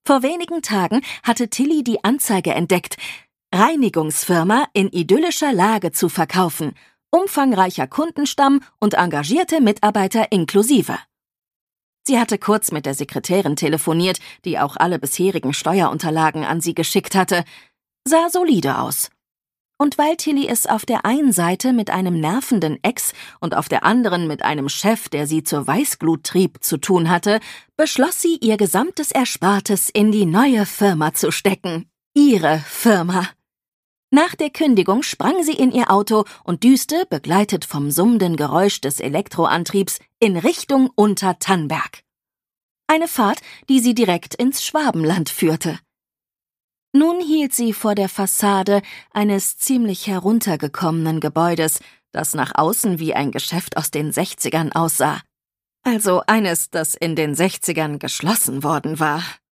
Vor wenigen Tagen hatte Tilly die Anzeige entdeckt: Reinigungsfirma in idyllischer Lage zu verkaufen, umfangreicher Kundenstamm und engagierte Mitarbeiter inklusive. Sie hatte kurz mit der Sekretärin telefoniert, die auch alle bisherigen Steuerunterlagen an sie geschickt hatte. Sah solide aus. Und weil Tilly es auf der einen Seite mit einem nervenden Ex und auf der anderen mit einem Chef, der sie zur Weißglut trieb, zu tun hatte, beschloss sie, ihr gesamtes Erspartes in die neue Firma zu stecken. Ihre Firma. Nach der Kündigung sprang sie in ihr Auto und düste, begleitet vom summenden Geräusch des Elektroantriebs, in Richtung Untertannberg. Eine Fahrt, die sie direkt ins Schwabenland führte. Nun hielt sie vor der Fassade eines ziemlich heruntergekommenen Gebäudes, das nach außen wie ein Geschäft aus den 60ern aussah. Also eines, das in den 60ern geschlossen worden war.